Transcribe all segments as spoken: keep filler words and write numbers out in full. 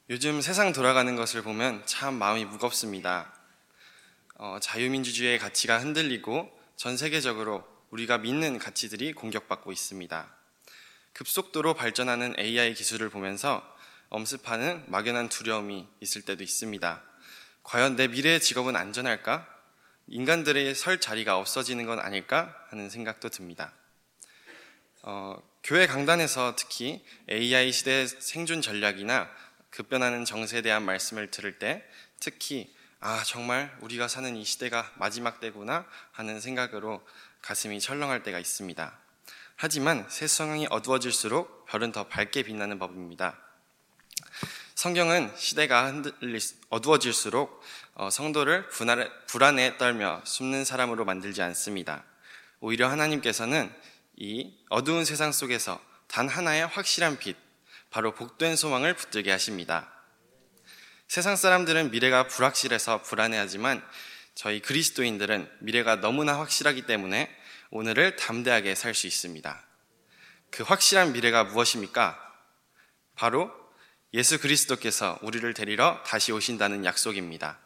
요즘 세상 돌아가는 것을 보면 참 마음이 무겁습니다. 어, 자유민주주의의 가치가 흔들리고 전 세계적으로 우리가 믿는 가치들이 공격받고 있습니다. 급속도로 발전하는 에이아이 기술을 보면서 엄습하는 막연한 두려움이 있을 때도 있습니다. 과연 내 미래의 직업은 안전할까? 인간들의 설 자리가 없어지는 건 아닐까? 하는 생각도 듭니다. 어, 교회 강단에서 특히 에이아이 시대의 생존 전략이나 급변하는 정세에 대한 말씀을 들을 때 특히 아 정말 우리가 사는 이 시대가 마지막 때구나 하는 생각으로 가슴이 철렁할 때가 있습니다. 하지만 세상이 어두워질수록 별은 더 밝게 빛나는 법입니다. 성경은 시대가 흔들리, 어두워질수록 성도를 불안에 떨며 숨는 사람으로 만들지 않습니다. 오히려 하나님께서는 이 어두운 세상 속에서 단 하나의 확실한 빛, 바로 복된 소망을 붙들게 하십니다. 세상 사람들은 미래가 불확실해서 불안해하지만 저희 그리스도인들은 미래가 너무나 확실하기 때문에 오늘을 담대하게 살 수 있습니다. 그 확실한 미래가 무엇입니까? 바로 예수 그리스도께서 우리를 데리러 다시 오신다는 약속입니다.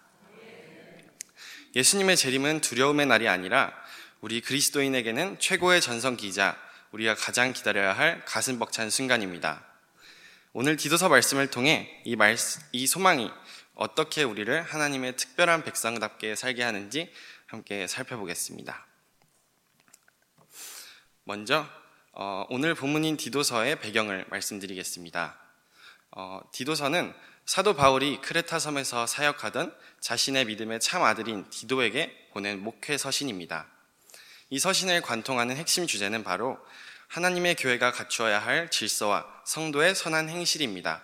예수님의 재림은 두려움의 날이 아니라 우리 그리스도인에게는 최고의 전성기이자 우리가 가장 기다려야 할 가슴 벅찬 순간입니다. 오늘 디도서 말씀을 통해 이, 말, 이 소망이 어떻게 우리를 하나님의 특별한 백성답게 살게 하는지 함께 살펴보겠습니다. 먼저 어, 오늘 본문인 디도서의 배경을 말씀드리겠습니다. 어, 디도서는 사도 바울이 크레타 섬에서 사역하던 자신의 믿음의 참 아들인 디도에게 보낸 목회 서신입니다. 이 서신을 관통하는 핵심 주제는 바로 하나님의 교회가 갖추어야 할 질서와 성도의 선한 행실입니다.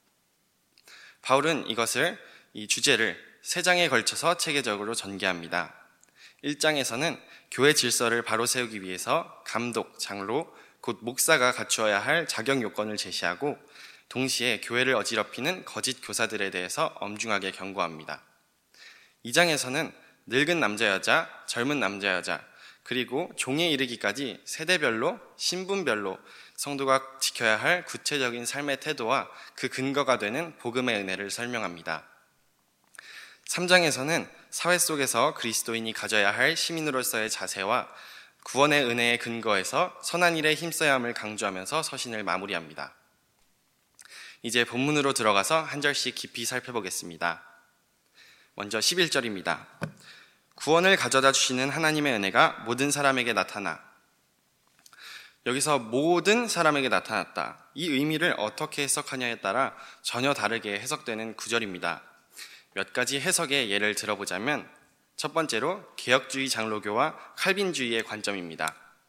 바울은 이것을, 이 주제를 세 장에 걸쳐서 체계적으로 전개합니다. 일 장에서는 교회 질서를 바로 세우기 위해서 감독, 장로, 곧 목사가 갖추어야 할 자격 요건을 제시하고 동시에 교회를 어지럽히는 거짓 교사들에 대해서 엄중하게 경고합니다. 이 장에서는 늙은 남자 여자, 젊은 남자 여자, 그리고 종에 이르기까지 세대별로, 신분별로 성도가 지켜야 할 구체적인 삶의 태도와 그 근거가 되는 복음의 은혜를 설명합니다. 삼 장에서는 사회 속에서 그리스도인이 가져야 할 시민으로서의 자세와 구원의 은혜의 근거에서 선한 일에 힘써야 함을 강조하면서 서신을 마무리합니다. 이제 본문으로 들어가서 한 절씩 깊이 살펴보겠습니다. 먼저 십일 절입니다. 구원을 가져다 주시는 하나님의 은혜가 모든 사람에게 나타나. 여기서 모든 사람에게 나타났다. 이 의미를 어떻게 해석하냐에 따라 전혀 다르게 해석되는 구절입니다. 몇 가지 해석의 예를 들어보자면 첫 번째로 개혁주의 장로교와 칼빈주의의 관점입니다.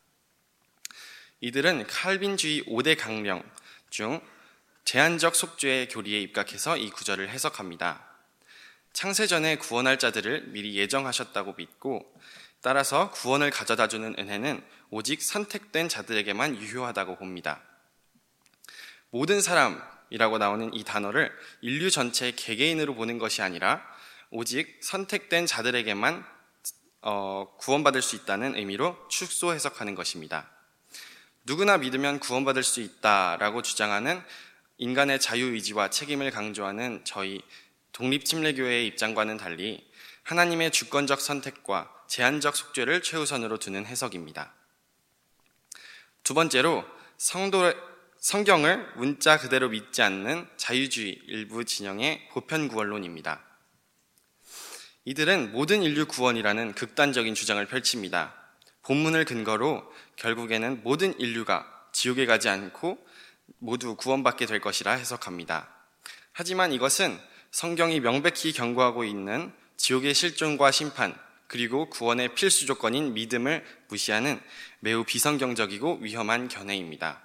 이들은 칼빈주의 오 대 강령 중 제한적 속죄의 교리에 입각해서 이 구절을 해석합니다. 창세전에 구원할 자들을 미리 예정하셨다고 믿고 따라서 구원을 가져다주는 은혜는 오직 선택된 자들에게만 유효하다고 봅니다. 모든 사람이라고 나오는 이 단어를 인류 전체 개개인으로 보는 것이 아니라 오직 선택된 자들에게만 어, 구원받을 수 있다는 의미로 축소 해석하는 것입니다. 누구나 믿으면 구원받을 수 있다라고 주장하는 인간의 자유의지와 책임을 강조하는 저희 독립침례교회의 입장과는 달리 하나님의 주권적 선택과 제한적 속죄를 최우선으로 두는 해석입니다. 두 번째로 성도, 성경을 문자 그대로 믿지 않는 자유주의 일부 진영의 보편구원론입니다. 이들은 모든 인류 구원이라는 극단적인 주장을 펼칩니다. 본문을 근거로 결국에는 모든 인류가 지옥에 가지 않고 모두 구원받게 될 것이라 해석합니다. 하지만 이것은 성경이 명백히 경고하고 있는 지옥의 실존과 심판, 그리고 구원의 필수 조건인 믿음을 무시하는 매우 비성경적이고 위험한 견해입니다.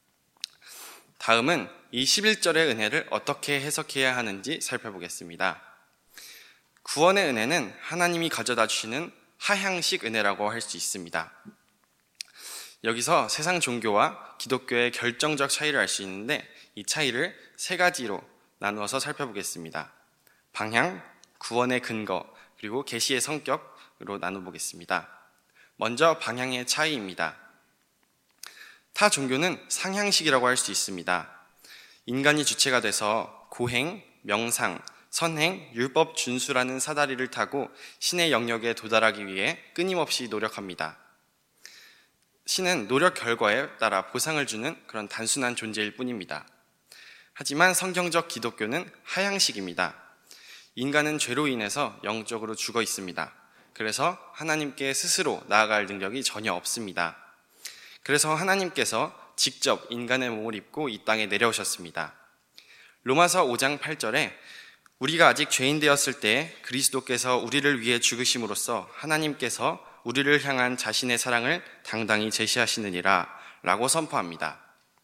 다음은 이 십일 절의 은혜를 어떻게 해석해야 하는지 살펴보겠습니다. 구원의 은혜는 하나님이 가져다 주시는 하향식 은혜라고 할 수 있습니다. 여기서 세상 종교와 기독교의 결정적 차이를 알 수 있는데 이 차이를 세 가지로 나누어서 살펴보겠습니다. 방향, 구원의 근거, 그리고 계시의 성격으로 나눠보겠습니다. 먼저 방향의 차이입니다. 타 종교는 상향식이라고 할 수 있습니다. 인간이 주체가 돼서 고행, 명상, 선행, 율법 준수라는 사다리를 타고 신의 영역에 도달하기 위해 끊임없이 노력합니다. 신은 노력 결과에 따라 보상을 주는 그런 단순한 존재일 뿐입니다. 하지만 성경적 기독교는 하향식입니다. 인간은 죄로 인해서 영적으로 죽어 있습니다. 그래서 하나님께 스스로 나아갈 능력이 전혀 없습니다. 그래서 하나님께서 직접 인간의 몸을 입고 이 땅에 내려오셨습니다. 로마서 오 장 팔 절에 우리가 아직 죄인 되었을 때 그리스도께서 우리를 위해 죽으심으로써 하나님께서 우리를 향한 자신의 사랑을 당당히 제시하시느니라 라고 선포합니다.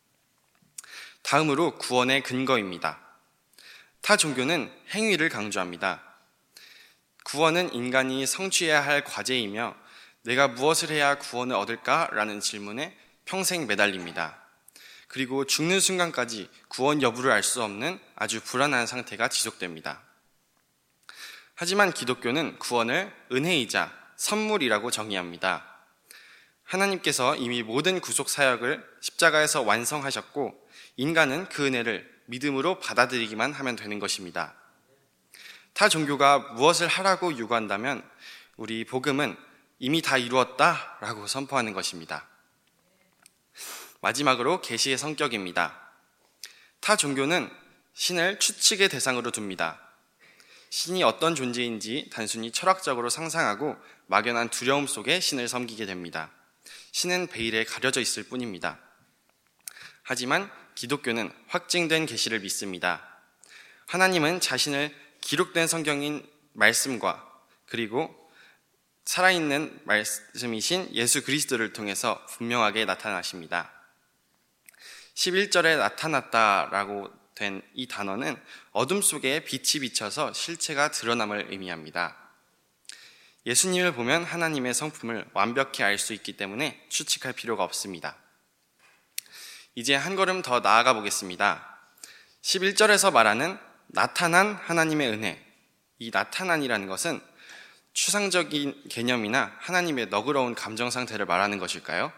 다음으로 구원의 근거입니다. 타 종교는 행위를 강조합니다. 구원은 인간이 성취해야 할 과제이며 내가 무엇을 해야 구원을 얻을까라는 질문에 평생 매달립니다. 그리고 죽는 순간까지 구원 여부를 알 수 없는 아주 불안한 상태가 지속됩니다. 하지만 기독교는 구원을 은혜이자 선물이라고 정의합니다. 하나님께서 이미 모든 구속 사역을 십자가에서 완성하셨고 인간은 그 은혜를 믿음으로 받아들이기만 하면 되는 것입니다. 타 종교가 무엇을 하라고 요구한다면 우리 복음은 이미 다 이루었다라고 선포하는 것입니다. 마지막으로 계시의 성격입니다. 타 종교는 신을 추측의 대상으로 둡니다. 신이 어떤 존재인지 단순히 철학적으로 상상하고 막연한 두려움 속에 신을 섬기게 됩니다. 신은 베일에 가려져 있을 뿐입니다. 하지만 기독교는 확증된 계시를 믿습니다. 하나님은 자신을 기록된 성경인 말씀과 그리고 살아있는 말씀이신 예수 그리스도를 통해서 분명하게 나타나십니다. 십일 절에 나타났다라고 된 이 단어는 어둠 속에 빛이 비쳐서 실체가 드러남을 의미합니다. 예수님을 보면 하나님의 성품을 완벽히 알 수 있기 때문에 추측할 필요가 없습니다. 이제 한 걸음 더 나아가 보겠습니다. 십일 절에서 말하는 나타난 하나님의 은혜, 이 나타난이라는 것은 추상적인 개념이나 하나님의 너그러운 감정 상태를 말하는 것일까요?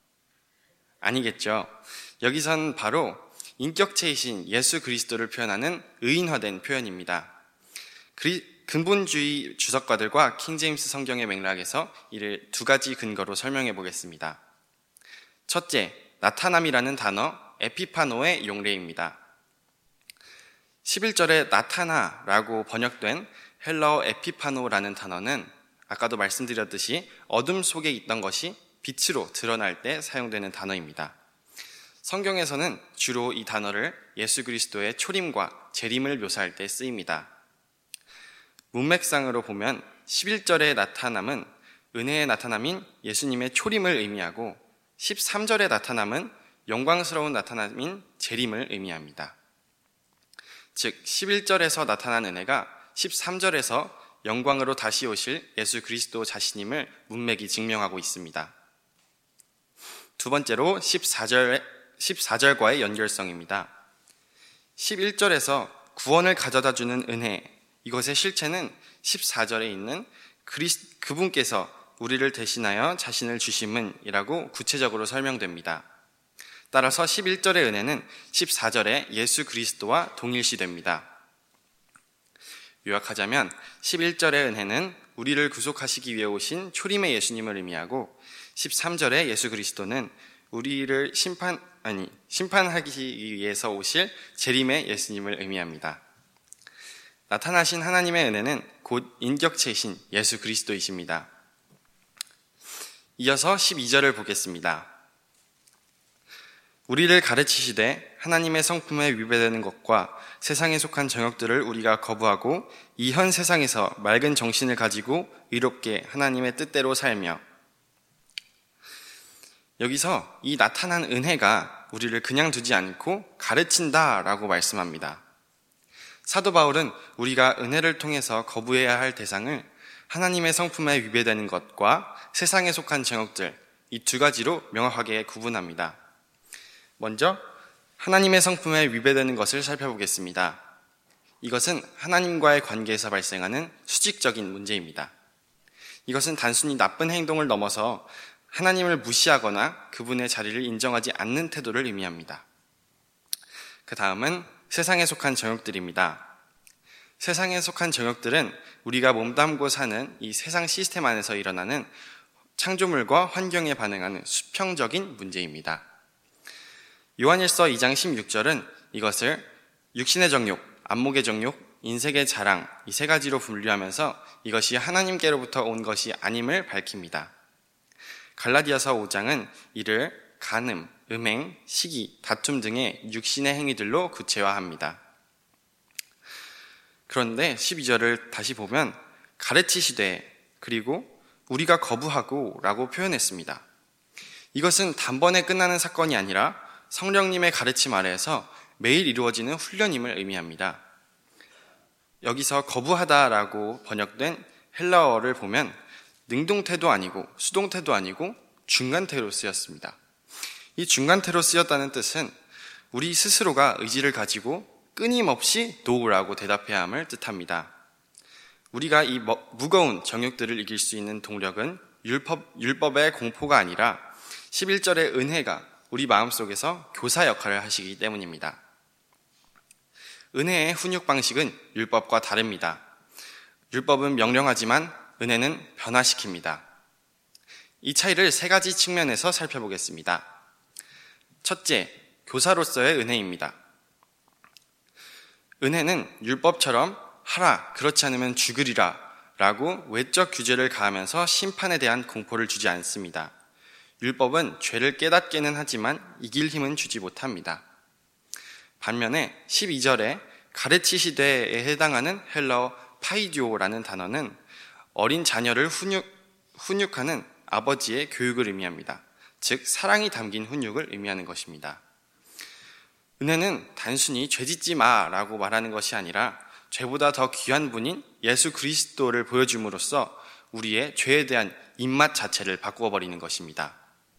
아니겠죠. 여기선 바로 인격체이신 예수 그리스도를 표현하는 의인화된 표현입니다. 그리, 근본주의 주석가들과 킹제임스 성경의 맥락에서 이를 두 가지 근거로 설명해 보겠습니다. 첫째, 나타남이라는 단어 에피파노의 용례입니다. 십일 절에 나타나라고 번역된 헬라어 에피파노라는 단어는 아까도 말씀드렸듯이 어둠 속에 있던 것이 빛으로 드러날 때 사용되는 단어입니다. 성경에서는 주로 이 단어를 예수 그리스도의 초림과 재림을 묘사할 때 쓰입니다. 문맥상으로 보면 십일 절의 나타남은 은혜의 나타남인 예수님의 초림을 의미하고 십삼 절의 나타남은 영광스러운 나타남인 재림을 의미합니다. 즉 십일 절에서 나타난 은혜가 십삼 절에서 영광으로 다시 오실 예수 그리스도 자신임을 문맥이 증명하고 있습니다. 두 번째로 십사 절, 십사 절과의 연결성입니다. 십일 절에서 구원을 가져다주는 은혜, 이것의 실체는 십사 절에 있는 그리스, 그분께서 우리를 대신하여 자신을 주심은 이라고 구체적으로 설명됩니다. 따라서 십일 절의 은혜는 십사 절에 예수 그리스도와 동일시됩니다. 요약하자면 십일 절의 은혜는 우리를 구속하시기 위해 오신 초림의 예수님을 의미하고 십삼 절의 예수 그리스도는 우리를 심판, 아니, 심판하기 위해서 오실 재림의 예수님을 의미합니다. 나타나신 하나님의 은혜는 곧 인격체이신 예수 그리스도이십니다. 이어서 십이 절을 보겠습니다. 우리를 가르치시되 하나님의 성품에 위배되는 것과 세상에 속한 정욕들을 우리가 거부하고 이 현 세상에서 맑은 정신을 가지고 의롭게 하나님의 뜻대로 살며. 여기서 이 나타난 은혜가 우리를 그냥 두지 않고 가르친다라고 말씀합니다. 사도 바울은 우리가 은혜를 통해서 거부해야 할 대상을 하나님의 성품에 위배되는 것과 세상에 속한 정욕들, 이 두 가지로 명확하게 구분합니다. 먼저 하나님의 성품에 위배되는 것을 살펴보겠습니다. 이것은 하나님과의 관계에서 발생하는 수직적인 문제입니다. 이것은 단순히 나쁜 행동을 넘어서 하나님을 무시하거나 그분의 자리를 인정하지 않는 태도를 의미합니다. 그 다음은 세상에 속한 정욕들입니다. 세상에 속한 정욕들은 우리가 몸담고 사는 이 세상 시스템 안에서 일어나는 창조물과 환경에 반응하는 수평적인 문제입니다. 요한일서 이 장 십육 절은 이것을 육신의 정욕, 안목의 정욕, 인색의 자랑 이 세 가지로 분류하면서 이것이 하나님께로부터 온 것이 아님을 밝힙니다. 갈라디아서 오 장은 이를 간음, 음행, 시기, 다툼 등의 육신의 행위들로 구체화합니다. 그런데 십이 절을 다시 보면 가르치시되 그리고 우리가 거부하고 라고 표현했습니다. 이것은 단번에 끝나는 사건이 아니라 성령님의 가르침 아래에서 매일 이루어지는 훈련임을 의미합니다. 여기서 거부하다라고 번역된 헬라어를 보면 능동태도 아니고 수동태도 아니고 중간태로 쓰였습니다. 이 중간태로 쓰였다는 뜻은 우리 스스로가 의지를 가지고 끊임없이 노라고 대답해야 함을 뜻합니다. 우리가 이 무거운 정욕들을 이길 수 있는 동력은 율법, 율법의 공포가 아니라 십일 절의 은혜가 우리 마음속에서 교사 역할을 하시기 때문입니다. 은혜의 훈육 방식은 율법과 다릅니다. 율법은 명령하지만 은혜는 변화시킵니다. 이 차이를 세 가지 측면에서 살펴보겠습니다. 첫째, 교사로서의 은혜입니다. 은혜는 율법처럼 하라, 그렇지 않으면 죽으리라 라고 외적 규제를 가하면서 심판에 대한 공포를 주지 않습니다. 율법은 죄를 깨닫게는 하지만 이길 힘은 주지 못합니다. 반면에 십이 절에 가르치시되에 해당하는 헬라어 파이디오라는 단어는 어린 자녀를 훈육, 훈육하는 아버지의 교육을 의미합니다. 즉 사랑이 담긴 훈육을 의미하는 것입니다. 은혜는 단순히 죄짓지 마라고 말하는 것이 아니라 죄보다 더 귀한 분인 예수 그리스도를 보여줌으로써 우리의 죄에 대한 입맛 자체를 바꾸어 버리는 것입니다.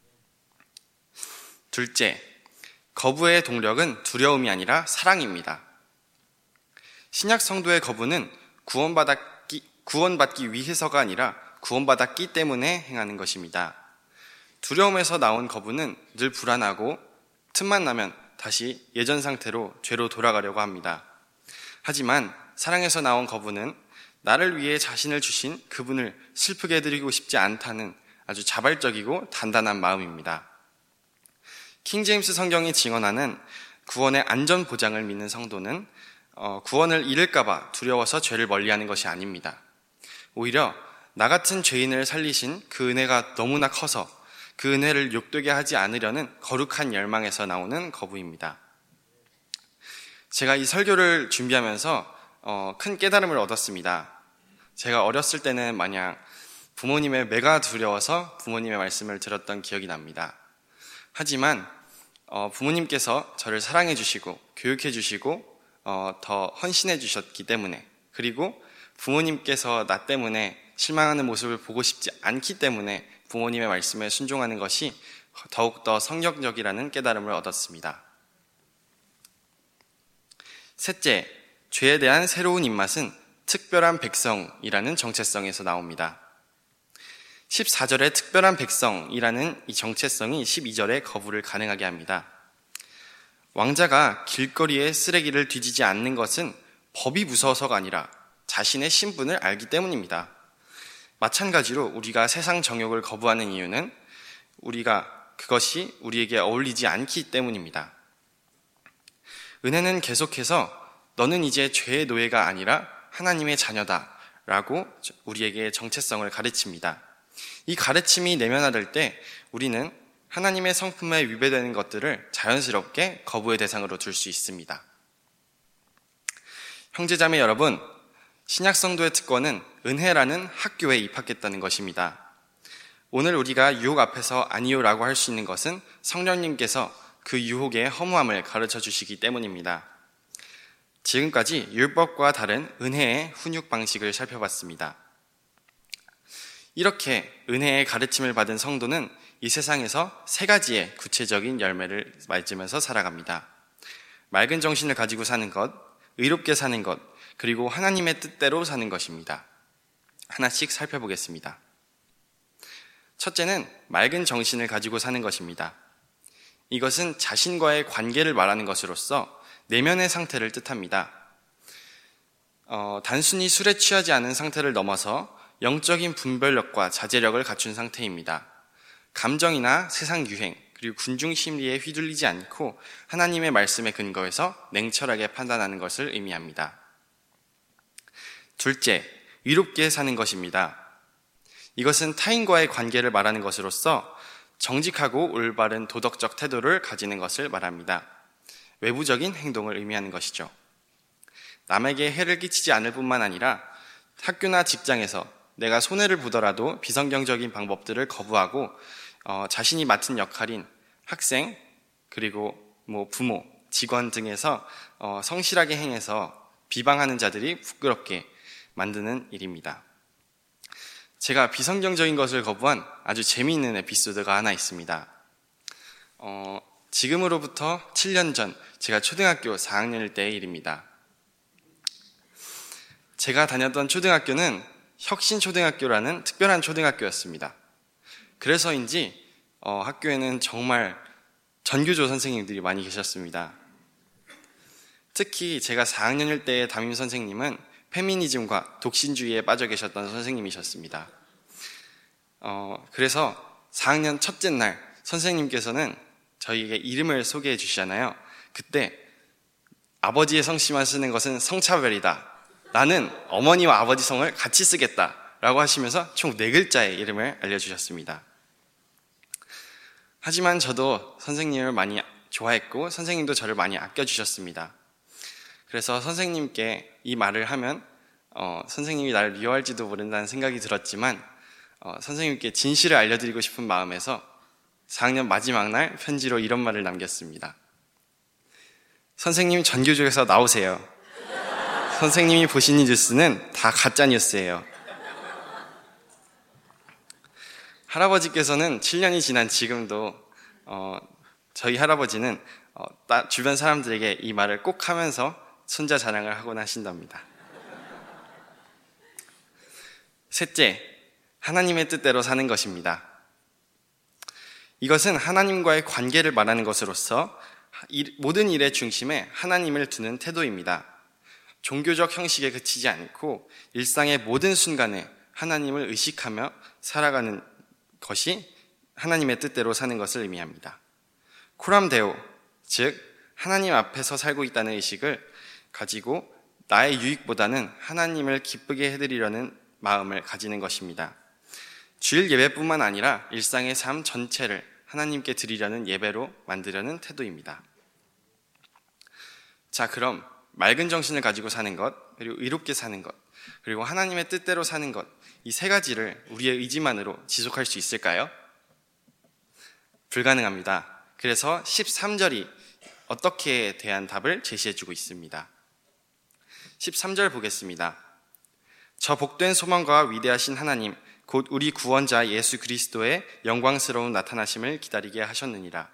둘째, 거부의 동력은 두려움이 아니라 사랑입니다. 신약 성도의 거부는 구원받았기, 구원받기 위해서가 아니라 구원받았기 때문에 행하는 것입니다. 두려움에서 나온 거부는 늘 불안하고 틈만 나면 다시 예전 상태로 죄로 돌아가려고 합니다. 하지만 사랑에서 나온 거부는 나를 위해 자신을 주신 그분을 슬프게 해드리고 싶지 않다는 아주 자발적이고 단단한 마음입니다. 킹제임스 성경이 증언하는 구원의 안전 보장을 믿는 성도는 어, 구원을 잃을까봐 두려워서 죄를 멀리하는 것이 아닙니다. 오히려 나 같은 죄인을 살리신 그 은혜가 너무나 커서 그 은혜를 욕되게 하지 않으려는 거룩한 열망에서 나오는 거부입니다. 제가 이 설교를 준비하면서 어, 큰 깨달음을 얻었습니다. 제가 어렸을 때는 마냥 부모님의 매가 두려워서 부모님의 말씀을 들었던 기억이 납니다. 하지만 어, 부모님께서 저를 사랑해 주시고 교육해 주시고 어, 더 헌신해 주셨기 때문에, 그리고 부모님께서 나 때문에 실망하는 모습을 보고 싶지 않기 때문에 부모님의 말씀에 순종하는 것이 더욱더 성경적이라는 깨달음을 얻었습니다. 셋째, 죄에 대한 새로운 입맛은 특별한 백성이라는 정체성에서 나옵니다. 십사 절의 특별한 백성이라는 이 정체성이 십이 절의 거부를 가능하게 합니다. 왕자가 길거리에 쓰레기를 뒤지지 않는 것은 법이 무서워서가 아니라 자신의 신분을 알기 때문입니다. 마찬가지로 우리가 세상 정욕을 거부하는 이유는 우리가 그것이 우리에게 어울리지 않기 때문입니다. 은혜는 계속해서 너는 이제 죄의 노예가 아니라 하나님의 자녀다 라고 우리에게 정체성을 가르칩니다. 이 가르침이 내면화될 때 우리는 하나님의 성품에 위배되는 것들을 자연스럽게 거부의 대상으로 둘 수 있습니다. 형제자매 여러분, 신약성도의 특권은 은혜라는 학교에 입학했다는 것입니다. 오늘 우리가 유혹 앞에서 아니요라고 할 수 있는 것은 성령님께서 그 유혹의 허무함을 가르쳐 주시기 때문입니다. 지금까지 율법과 다른 은혜의 훈육 방식을 살펴봤습니다. 이렇게 은혜의 가르침을 받은 성도는 이 세상에서 세 가지의 구체적인 열매를 맺으면서 살아갑니다. 맑은 정신을 가지고 사는 것, 의롭게 사는 것, 그리고 하나님의 뜻대로 사는 것입니다. 하나씩 살펴보겠습니다. 첫째는 맑은 정신을 가지고 사는 것입니다. 이것은 자신과의 관계를 말하는 것으로서 내면의 상태를 뜻합니다. 어, 단순히 술에 취하지 않은 상태를 넘어서 영적인 분별력과 자제력을 갖춘 상태입니다. 감정이나 세상 유행, 그리고 군중 심리에 휘둘리지 않고 하나님의 말씀에 근거해서 냉철하게 판단하는 것을 의미합니다. 둘째, 의롭게 사는 것입니다. 이것은 타인과의 관계를 말하는 것으로서 정직하고 올바른 도덕적 태도를 가지는 것을 말합니다. 외부적인 행동을 의미하는 것이죠. 남에게 해를 끼치지 않을 뿐만 아니라 학교나 직장에서 내가 손해를 보더라도 비성경적인 방법들을 거부하고 어, 자신이 맡은 역할인 학생, 그리고 뭐 부모, 직원 등에서 어, 성실하게 행해서 비방하는 자들이 부끄럽게 만드는 일입니다. 제가 비성경적인 것을 거부한 아주 재미있는 에피소드가 하나 있습니다. 어, 지금으로부터 칠 년 전 제가 초등학교 사 학년일 때의 일입니다. 제가 다녔던 초등학교는 혁신초등학교라는 특별한 초등학교였습니다. 그래서인지 어, 학교에는 정말 전교조 선생님들이 많이 계셨습니다. 특히 제가 사 학년일 때의 담임 선생님은 페미니즘과 독신주의에 빠져 계셨던 선생님이셨습니다. 어, 그래서 사 학년 첫째 날 선생님께서는 저희에게 이름을 소개해 주시잖아요. 그때 아버지의 성씨만 쓰는 것은 성차별이다. 나는 어머니와 아버지 성을 같이 쓰겠다. 라고 하시면서 총 네 글자의 이름을 알려주셨습니다. 하지만 저도 선생님을 많이 좋아했고 선생님도 저를 많이 아껴주셨습니다. 그래서 선생님께 이 말을 하면 어, 선생님이 나를 미워할지도 모른다는 생각이 들었지만 어, 선생님께 진실을 알려드리고 싶은 마음에서 사 학년 마지막 날 편지로 이런 말을 남겼습니다. 선생님, 전교조에서 나오세요. 선생님이 보신 뉴스는 다 가짜 뉴스예요. 할아버지께서는 칠 년이 지난 지금도 어, 저희 할아버지는 어, 따, 주변 사람들에게 이 말을 꼭 하면서 손자 자랑을 하곤 하신답니다. 셋째, 하나님의 뜻대로 사는 것입니다. 이것은 하나님과의 관계를 말하는 것으로서 모든 일의 중심에 하나님을 두는 태도입니다. 종교적 형식에 그치지 않고 일상의 모든 순간에 하나님을 의식하며 살아가는 것이 하나님의 뜻대로 사는 것을 의미합니다. 코람 데오, 즉 하나님 앞에서 살고 있다는 의식을 가지고 나의 유익보다는 하나님을 기쁘게 해드리려는 마음을 가지는 것입니다. 주일 예배뿐만 아니라 일상의 삶 전체를 하나님께 드리려는 예배로 만들려는 태도입니다. 자, 그럼 맑은 정신을 가지고 사는 것, 그리고 의롭게 사는 것, 그리고 하나님의 뜻대로 사는 것, 이 세 가지를 우리의 의지만으로 지속할 수 있을까요? 불가능합니다. 그래서 십삼 절이 어떻게 대한 답을 제시해주고 있습니다. 십삼 절 보겠습니다. 저 복된 소망과 위대하신 하나님, 곧 우리 구원자 예수 그리스도의 영광스러운 나타나심을 기다리게 하셨느니라.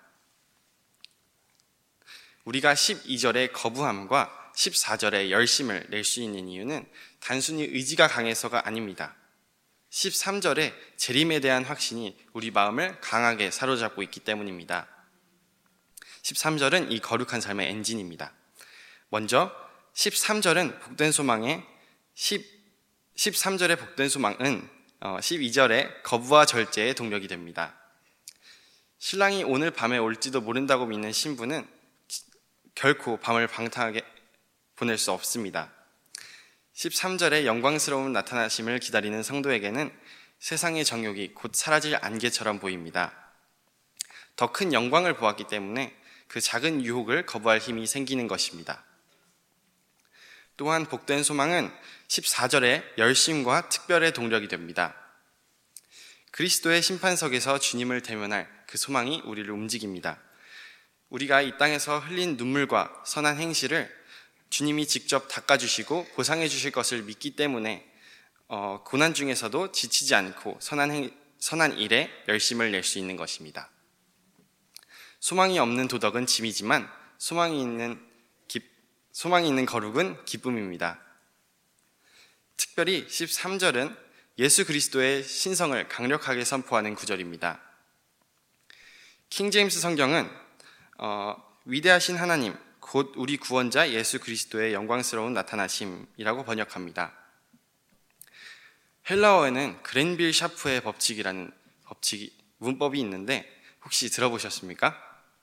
우리가 십이 절의 거부함과 십사 절의 열심을 낼 수 있는 이유는 단순히 의지가 강해서가 아닙니다. 십삼 절의 재림에 대한 확신이 우리 마음을 강하게 사로잡고 있기 때문입니다. 십삼 절은 이 거룩한 삶의 엔진입니다. 먼저 십삼 절은 복된 소망의 십삼 절의 복된 소망은 십이 절의 거부와 절제의 동력이 됩니다. 신랑이 오늘 밤에 올지도 모른다고 믿는 신부는 결코 밤을 방탕하게 보낼 수 없습니다. 십삼 절의 영광스러운 나타나심을 기다리는 성도에게는 세상의 정욕이 곧 사라질 안개처럼 보입니다. 더 큰 영광을 보았기 때문에 그 작은 유혹을 거부할 힘이 생기는 것입니다. 또한 복된 소망은 십사 절의 열심과 특별의 동력이 됩니다. 그리스도의 심판석에서 주님을 대면할 그 소망이 우리를 움직입니다. 우리가 이 땅에서 흘린 눈물과 선한 행실을 주님이 직접 닦아주시고 보상해 주실 것을 믿기 때문에 어, 고난 중에서도 지치지 않고 선한, 행, 선한 일에 열심을 낼 수 있는 것입니다. 소망이 없는 도덕은 짐이지만 소망이 있는, 기, 소망이 있는 거룩은 기쁨입니다. 특별히 십삼 절은 예수 그리스도의 신성을 강력하게 선포하는 구절입니다. 킹제임스 성경은 어, 위대하신 하나님, 곧 우리 구원자 예수 그리스도의 영광스러운 나타나심이라고 번역합니다. 헬라어에는 그랜빌 샤프의 법칙이라는 법칙이 문법이 있는데 혹시 들어보셨습니까?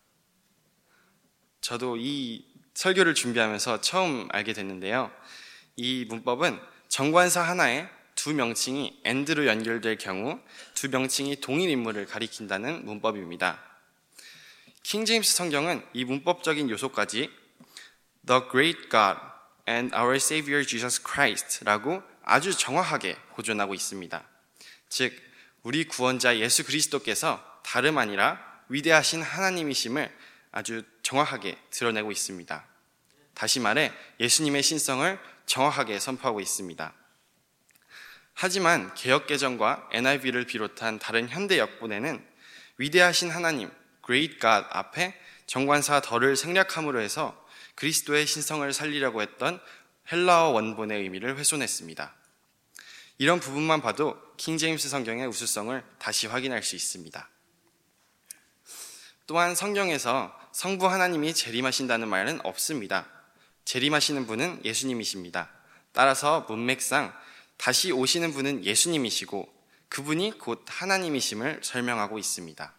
저도 이 설교를 준비하면서 처음 알게 됐는데요. 이 문법은 정관사 하나에 두 명칭이 and로 연결될 경우 두 명칭이 동일 인물을 가리킨다는 문법입니다. 킹 제임스 성경은 이 문법적인 요소까지 The Great God and Our Savior Jesus Christ라고 아주 정확하게 보존하고 있습니다. 즉, 우리 구원자 예수 그리스도께서 다름 아니라 위대하신 하나님이심을 아주 정확하게 드러내고 있습니다. 다시 말해 예수님의 신성을 정확하게 선포하고 있습니다. 하지만 개역개정과 엔아이브이를 비롯한 다른 현대 역본에는 위대하신 하나님, Great God 앞에 정관사 더를 생략함으로 해서 그리스도의 신성을 살리려고 했던 헬라어 원본의 의미를 훼손했습니다. 이런 부분만 봐도 킹 제임스 성경의 우수성을 다시 확인할 수 있습니다. 또한 성경에서 성부 하나님이 재림하신다는 말은 없습니다. 재림하시는 분은 예수님이십니다. 따라서 문맥상 다시 오시는 분은 예수님이시고 그분이 곧 하나님이심을 설명하고 있습니다.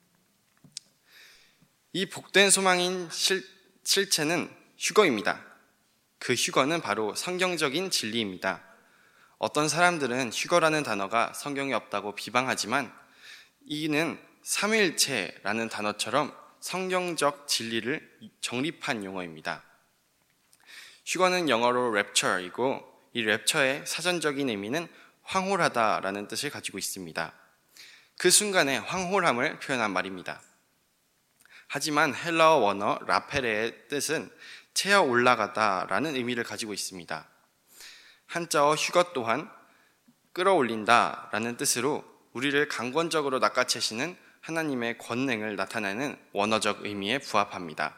이 복된 소망인 실, 실체는 휴거입니다. 그 휴거는 바로 성경적인 진리입니다. 어떤 사람들은 휴거라는 단어가 성경에 없다고 비방하지만 이는 삼위일체라는 단어처럼 성경적 진리를 정립한 용어입니다. 휴거는 영어로 rapture이고 이 랩처의 사전적인 의미는 황홀하다라는 뜻을 가지고 있습니다. 그 순간의 황홀함을 표현한 말입니다. 하지만 헬라어 원어 라페레의 뜻은 채어 올라가다라는 의미를 가지고 있습니다. 한자어 휴거 또한 끌어올린다라는 뜻으로 우리를 강권적으로 낚아채시는 하나님의 권능을 나타내는 원어적 의미에 부합합니다.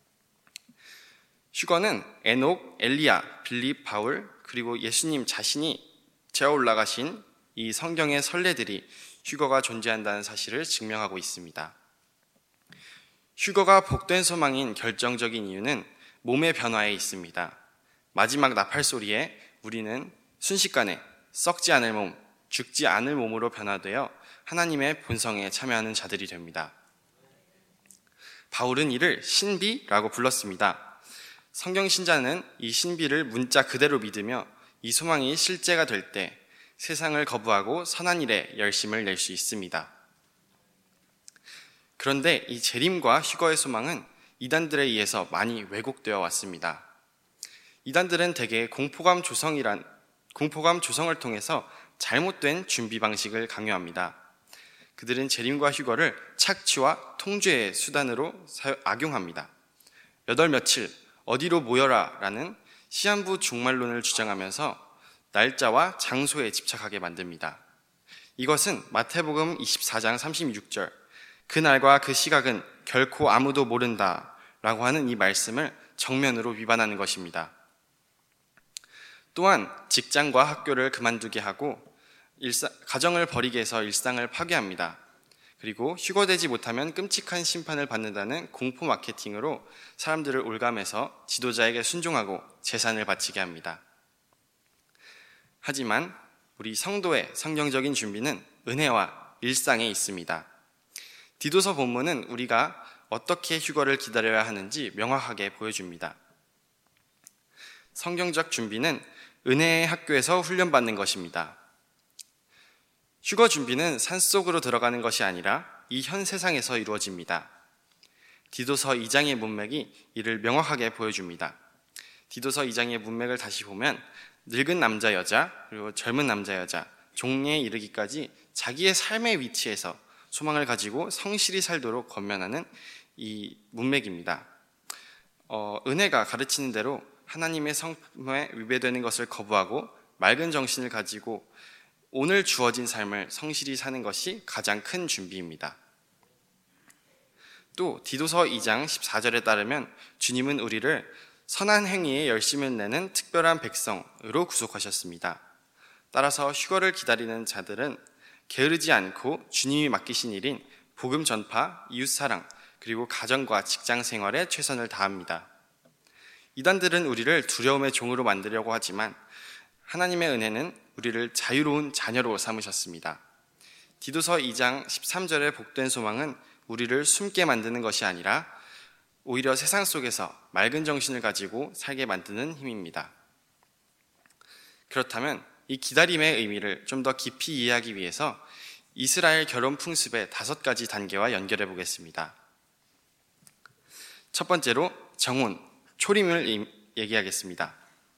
휴거는 에녹, 엘리야, 빌립, 바울 그리고 예수님 자신이 재어 올라가신 이 성경의 선례들이 휴거가 존재한다는 사실을 증명하고 있습니다. 휴거가 복된 소망인 결정적인 이유는 몸의 변화에 있습니다. 마지막 나팔 소리에 우리는 순식간에 썩지 않을 몸, 죽지 않을 몸으로 변화되어 하나님의 본성에 참여하는 자들이 됩니다. 바울은 이를 신비라고 불렀습니다. 성경 신자는 이 신비를 문자 그대로 믿으며 이 소망이 실제가 될 때 세상을 거부하고 선한 일에 열심을 낼 수 있습니다. 그런데 이 재림과 휴거의 소망은 이단들에 의해서 많이 왜곡되어 왔습니다. 이단들은 대개 공포감 조성이란 공포감 조성을 통해서 잘못된 준비 방식을 강요합니다. 그들은 재림과 휴거를 착취와 통제의 수단으로 악용합니다. 몇월 며칠 어디로 모여라 라는 시한부 종말론을 주장하면서 날짜와 장소에 집착하게 만듭니다. 이것은 마태복음 이십사 장 삼십육 절 그날과 그 시각은 결코 아무도 모른다 라고 하는 이 말씀을 정면으로 위반하는 것입니다. 또한 직장과 학교를 그만두게 하고 일상, 가정을 버리게 해서 일상을 파괴합니다. 그리고 휴거되지 못하면 끔찍한 심판을 받는다는 공포 마케팅으로 사람들을 올감해서 지도자에게 순종하고 재산을 바치게 합니다. 하지만 우리 성도의 성경적인 준비는 은혜와 일상에 있습니다. 디도서 본문은 우리가 어떻게 휴거를 기다려야 하는지 명확하게 보여줍니다. 성경적 준비는 은혜의 학교에서 훈련받는 것입니다. 휴거 준비는 산속으로 들어가는 것이 아니라 이 현 세상에서 이루어집니다. 디도서 이 장의 문맥이 이를 명확하게 보여줍니다. 디도서 이 장의 문맥을 다시 보면 늙은 남자 여자 그리고 젊은 남자 여자 종례에 이르기까지 자기의 삶의 위치에서 소망을 가지고 성실히 살도록 권면하는 이 문맥입니다. 어, 은혜가 가르치는 대로 하나님의 성품에 위배되는 것을 거부하고 맑은 정신을 가지고 오늘 주어진 삶을 성실히 사는 것이 가장 큰 준비입니다. 또 디도서 이 장 십사 절에 따르면 주님은 우리를 선한 행위에 열심을 내는 특별한 백성으로 구속하셨습니다. 따라서 휴거를 기다리는 자들은 게으르지 않고 주님이 맡기신 일인 복음 전파, 이웃 사랑, 그리고 가정과 직장 생활에 최선을 다합니다. 이단들은 우리를 두려움의 종으로 만들려고 하지만 하나님의 은혜는 우리를 자유로운 자녀로 삼으셨습니다. 디도서 이 장 십삼 절의 복된 소망은 우리를 숨게 만드는 것이 아니라 오히려 세상 속에서 맑은 정신을 가지고 살게 만드는 힘입니다. 그렇다면 이 기다림의 의미를 좀 더 깊이 이해하기 위해서 이스라엘 결혼 풍습의 다섯 가지 단계와 연결해 보겠습니다. 첫 번째로 정혼, 초림을 얘기하겠습니다.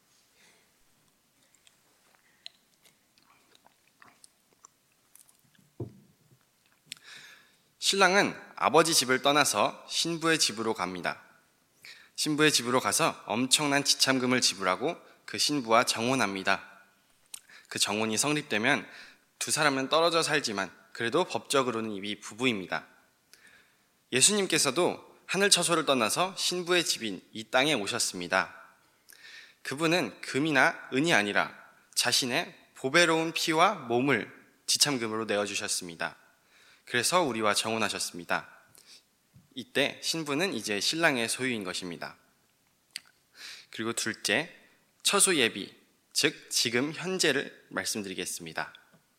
신랑은 아버지 집을 떠나서 신부의 집으로 갑니다. 신부의 집으로 가서 엄청난 지참금을 지불하고 그 신부와 정혼합니다. 그 정혼이 성립되면 두 사람은 떨어져 살지만 그래도 법적으로는 이미 부부입니다. 예수님께서도 하늘 처소를 떠나서 신부의 집인 이 땅에 오셨습니다. 그분은 금이나 은이 아니라 자신의 보배로운 피와 몸을 지참금으로 내어주셨습니다. 그래서 우리와 정혼하셨습니다. 이때 신부는 이제 신랑의 소유인 것입니다. 그리고 둘째, 처소 예비, 즉 지금 현재를 말씀드리겠습니다.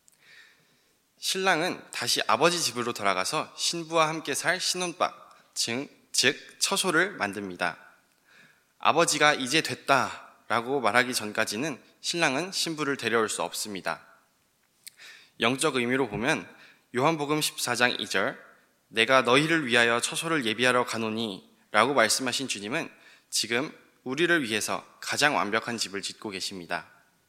신랑은 다시 아버지 집으로 돌아가서 신부와 함께 살 신혼방, 즉, 즉 처소를 만듭니다. 아버지가 이제 됐다라고 말하기 전까지는 신랑은 신부를 데려올 수 없습니다. 영적 의미로 보면 요한복음 십사 장 이 절, 내가 너희를 위하여 처소를 예비하러 가노니 라고 말씀하신 주님은 지금 우리를 위해서 가장 완벽한 집을 짓고 계십니다.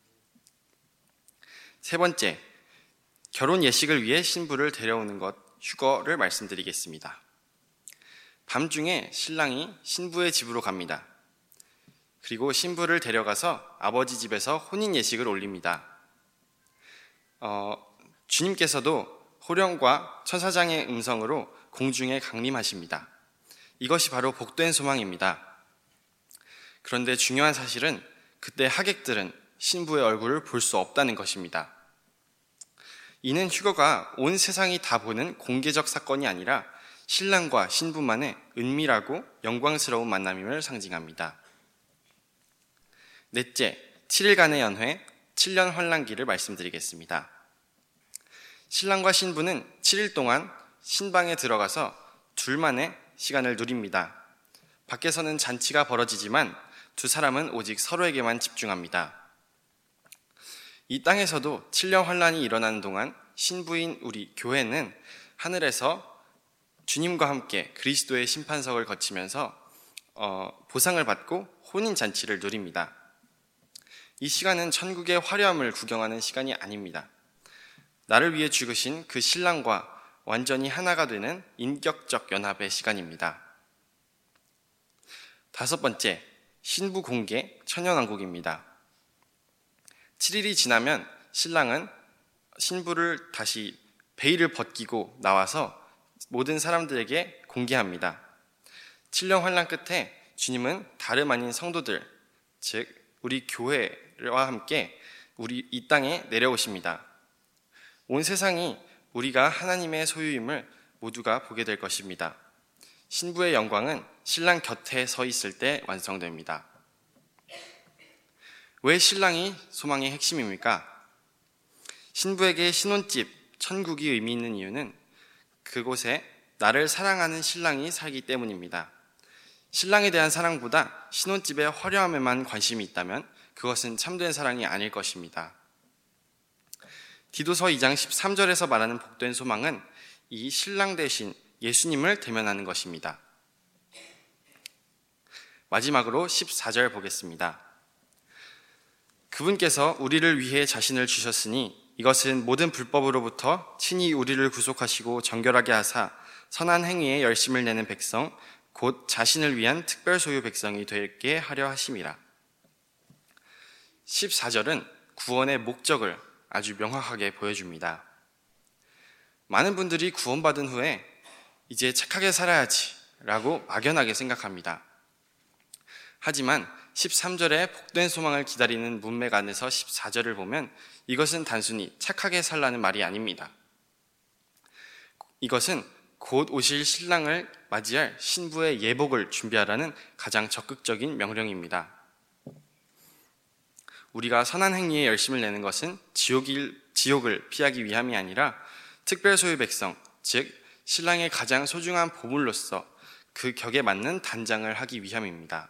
세 번째, 결혼 예식을 위해 신부를 데려오는 것, 휴거를 말씀드리겠습니다. 밤중에 신랑이 신부의 집으로 갑니다. 그리고 신부를 데려가서 아버지 집에서 혼인 예식을 올립니다. 어, 주님께서도 호령과 천사장의 음성으로 공중에 강림하십니다. 이것이 바로 복된 소망입니다. 그런데 중요한 사실은 그때 하객들은 신부의 얼굴을 볼 수 없다는 것입니다. 이는 휴거가 온 세상이 다 보는 공개적 사건이 아니라 신랑과 신부만의 은밀하고 영광스러운 만남임을 상징합니다. 넷째, 칠 일간의 연회, 칠 년 환란기를 말씀드리겠습니다. 신랑과 신부는 칠 일 동안 신방에 들어가서 둘만의 시간을 누립니다. 밖에서는 잔치가 벌어지지만 두 사람은 오직 서로에게만 집중합니다. 이 땅에서도 칠 년 환란이 일어나는 동안 신부인 우리 교회는 하늘에서 주님과 함께 그리스도의 심판석을 거치면서 어, 보상을 받고 혼인잔치를 누립니다. 이 시간은 천국의 화려함을 구경하는 시간이 아닙니다. 나를 위해 죽으신 그 신랑과 완전히 하나가 되는 인격적 연합의 시간입니다. 다섯 번째, 신부 공개 천연왕국입니다. 칠 일이 지나면 신랑은 신부를 다시 베일을 벗기고 나와서 모든 사람들에게 공개합니다. 칠 년 환란 끝에 주님은 다름 아닌 성도들, 즉 우리 교회와 함께 우리 이 땅에 내려오십니다. 온 세상이 우리가 하나님의 소유임을 모두가 보게 될 것입니다. 신부의 영광은 신랑 곁에 서 있을 때 완성됩니다. 왜 신랑이 소망의 핵심입니까? 신부에게 신혼집, 천국이 의미 있는 이유는 그곳에 나를 사랑하는 신랑이 살기 때문입니다. 신랑에 대한 사랑보다 신혼집의 화려함에만 관심이 있다면 그것은 참된 사랑이 아닐 것입니다. 디도서 이 장 십삼 절에서 말하는 복된 소망은 이 신랑 대신 예수님을 대면하는 것입니다. 마지막으로 십사 절 보겠습니다. 그분께서 우리를 위해 자신을 주셨으니 이것은 모든 불법으로부터 친히 우리를 구속하시고 정결하게 하사 선한 행위에 열심을 내는 백성 곧 자신을 위한 특별 소유 백성이 되게 하려 하심이라. 십사 절은 구원의 목적을 아주 명확하게 보여줍니다. 많은 분들이 구원받은 후에 이제 착하게 살아야지 라고 막연하게 생각합니다. 하지만 십삼 절에 복된 소망을 기다리는 문맥 안에서 십사 절을 보면 이것은 단순히 착하게 살라는 말이 아닙니다. 이것은 곧 오실 신랑을 맞이할 신부의 예복을 준비하라는 가장 적극적인 명령입니다. 우리가 선한 행위에 열심을 내는 것은 지옥일, 지옥을 피하기 위함이 아니라 특별 소유 백성, 즉 신랑의 가장 소중한 보물로서 그 격에 맞는 단장을 하기 위함입니다.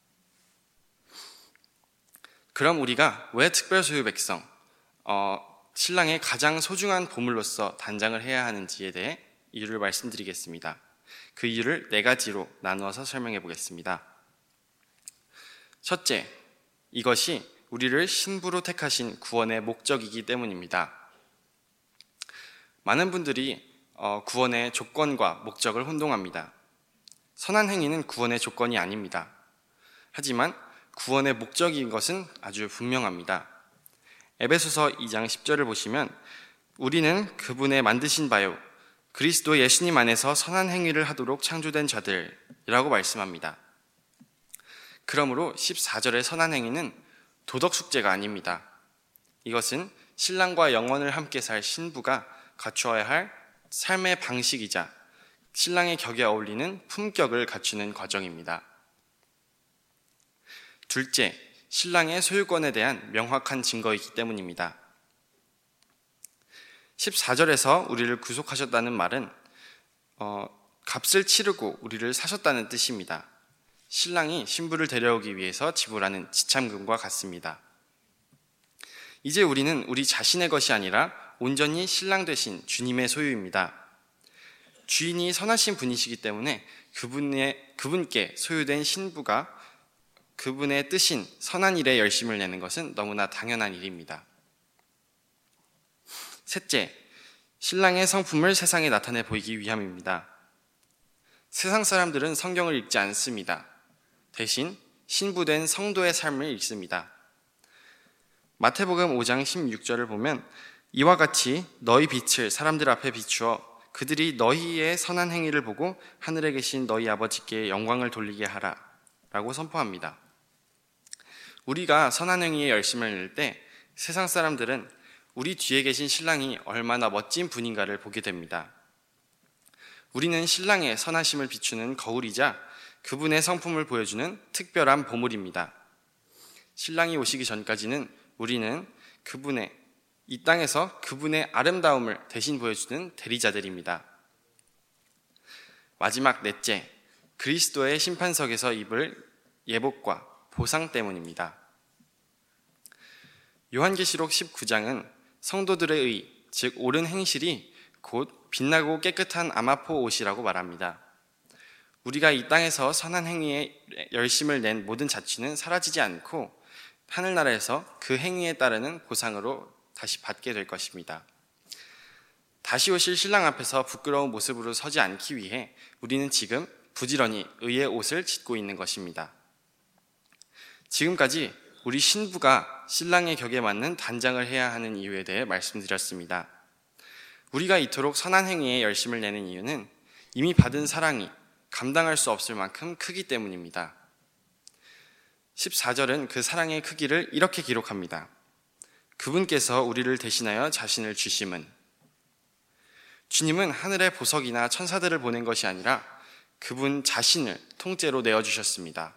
그럼 우리가 왜 특별 소유 백성, 어, 신랑의 가장 소중한 보물로서 단장을 해야 하는지에 대해 이유를 말씀드리겠습니다. 그 이유를 네 가지로 나누어서 설명해 보겠습니다. 첫째, 이것이 우리를 신부로 택하신 구원의 목적이기 때문입니다. 많은 분들이 구원의 조건과 목적을 혼동합니다. 선한 행위는 구원의 조건이 아닙니다. 하지만 구원의 목적인 것은 아주 분명합니다. 에베소서 이 장 십 절을 보시면 우리는 그분의 만드신 바요 그리스도 예수님 안에서 선한 행위를 하도록 창조된 자들이라고 말씀합니다. 그러므로 십사 절의 선한 행위는 도덕 숙제가 아닙니다. 이것은 신랑과 영원을 함께 살 신부가 갖추어야 할 삶의 방식이자 신랑의 격에 어울리는 품격을 갖추는 과정입니다. 둘째, 신랑의 소유권에 대한 명확한 증거이기 때문입니다. 십사 절에서 우리를 구속하셨다는 말은 어, 값을 치르고 우리를 사셨다는 뜻입니다. 신랑이 신부를 데려오기 위해서 지불하는 지참금과 같습니다. 이제 우리는 우리 자신의 것이 아니라 온전히 신랑 되신 주님의 소유입니다. 주인이 선하신 분이시기 때문에 그분의, 그분께 소유된 신부가 그분의 뜻인 선한 일에 열심을 내는 것은 너무나 당연한 일입니다. 셋째, 신랑의 성품을 세상에 나타내 보이기 위함입니다. 세상 사람들은 성경을 읽지 않습니다. 대신 신부된 성도의 삶을 읽습니다. 마태복음 오 장 십육 절을 보면 이와 같이 너희 빛을 사람들 앞에 비추어 그들이 너희의 선한 행위를 보고 하늘에 계신 너희 아버지께 영광을 돌리게 하라 라고 선포합니다. 우리가 선한 행위에 열심을 낼 때 세상 사람들은 우리 뒤에 계신 신랑이 얼마나 멋진 분인가를 보게 됩니다. 우리는 신랑의 선하심을 비추는 거울이자 그분의 성품을 보여주는 특별한 보물입니다. 신랑이 오시기 전까지는 우리는 그분의 이 땅에서 그분의 아름다움을 대신 보여주는 대리자들입니다. 마지막 넷째, 그리스도의 심판석에서 입을 예복과 보상 때문입니다. 요한계시록 십구 장은 성도들의 의, 즉 옳은 행실이 곧 빛나고 깨끗한 아마포 옷이라고 말합니다. 우리가 이 땅에서 선한 행위에 열심을 낸 모든 자취는 사라지지 않고 하늘나라에서 그 행위에 따르는 보상으로 다시 받게 될 것입니다. 다시 오실 신랑 앞에서 부끄러운 모습으로 서지 않기 위해 우리는 지금 부지런히 의의 옷을 짓고 있는 것입니다. 지금까지 우리 신부가 신랑의 격에 맞는 단장을 해야 하는 이유에 대해 말씀드렸습니다. 우리가 이토록 선한 행위에 열심을 내는 이유는 이미 받은 사랑이 감당할 수 없을 만큼 크기 때문입니다. 십사 절은 그 사랑의 크기를 이렇게 기록합니다. 그분께서 우리를 대신하여 자신을 주심은, 주님은 하늘의 보석이나 천사들을 보낸 것이 아니라 그분 자신을 통째로 내어주셨습니다.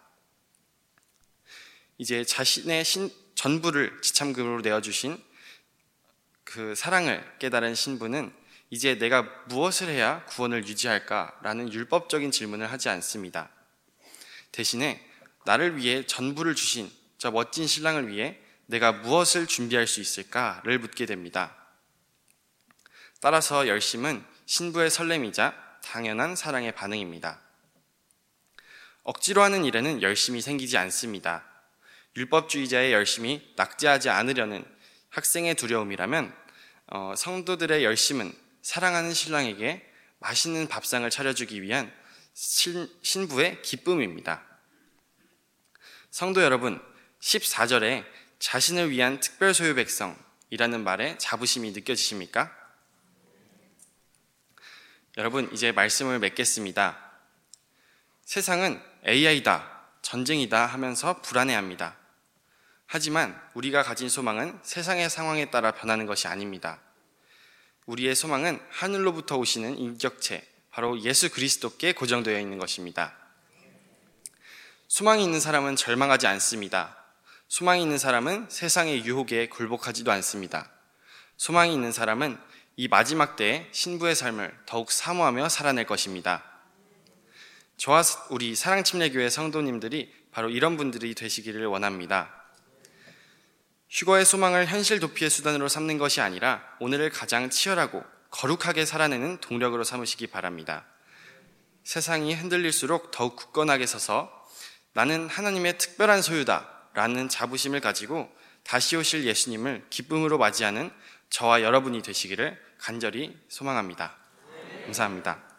이제 자신의 신, 전부를 지참금으로 내어주신 그 사랑을 깨달은 신부는 이제 내가 무엇을 해야 구원을 유지할까라는 율법적인 질문을 하지 않습니다. 대신에 나를 위해 전부를 주신 저 멋진 신랑을 위해 내가 무엇을 준비할 수 있을까를 묻게 됩니다. 따라서 열심은 신부의 설렘이자 당연한 사랑의 반응입니다. 억지로 하는 일에는 열심이 생기지 않습니다. 율법주의자의 열심이 낙제하지 않으려는 학생의 두려움이라면 어, 성도들의 열심은 사랑하는 신랑에게 맛있는 밥상을 차려주기 위한 신, 신부의 기쁨입니다. 성도 여러분, 십사 절에 자신을 위한 특별 소유 백성이라는 말에 자부심이 느껴지십니까? 여러분, 이제 말씀을 맺겠습니다. 세상은 에이아이다, 전쟁이다 하면서 불안해합니다. 하지만 우리가 가진 소망은 세상의 상황에 따라 변하는 것이 아닙니다. 우리의 소망은 하늘로부터 오시는 인격체, 바로 예수 그리스도께 고정되어 있는 것입니다. 소망이 있는 사람은 절망하지 않습니다. 소망이 있는 사람은 세상의 유혹에 굴복하지도 않습니다. 소망이 있는 사람은 이 마지막 때의 신부의 삶을 더욱 사모하며 살아낼 것입니다. 저와 우리 사랑침례교회 성도님들이 바로 이런 분들이 되시기를 원합니다. 휴거의 소망을 현실 도피의 수단으로 삼는 것이 아니라 오늘을 가장 치열하고 거룩하게 살아내는 동력으로 삼으시기 바랍니다. 세상이 흔들릴수록 더욱 굳건하게 서서 나는 하나님의 특별한 소유다 라는 자부심을 가지고 다시 오실 예수님을 기쁨으로 맞이하는 저와 여러분이 되시기를 간절히 소망합니다. 감사합니다.